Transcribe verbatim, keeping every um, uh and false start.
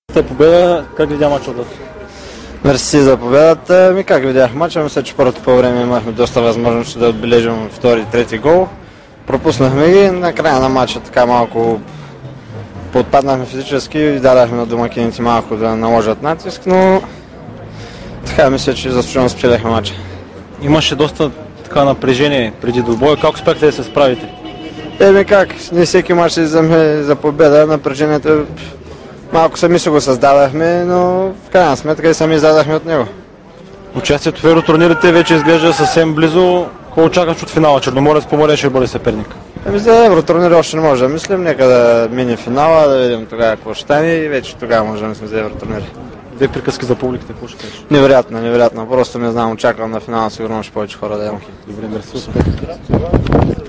Победа, как видя мача отдавна? Мерси за победата. Ми как видях мача, мисля, че първото по време имахме доста възможности да отбележим втори, трети гол. Пропуснахме ги, накрая на мача така малко подпаднахме физически и дадахме на домакините малко да наложат натиск, но така мисля, че заслужено спечеляхме мача. Имаше доста така напрежение преди двубоя. Как успяхте да се справите? Еми как, не всеки мач се вземе за победа, напрежението малко сами се го създадахме, но в крайна сметка и сами издадахме от него. Участието в евротурнирите вече изглежда съвсем близо. Какво очакваш от финала? Черноморец Поморие ще бъде съперник. Еми за евротурнир още не може да мислим, нека да мине финала, да видим тогава какво ще стане и вече тогава може да мислим за евротурнир. Две приказки за публиката, какво ще кажеш? Невероятно, невероятно, просто не знам, очаквам на финала, сигурно ще повече хора да има. Добре, мерси.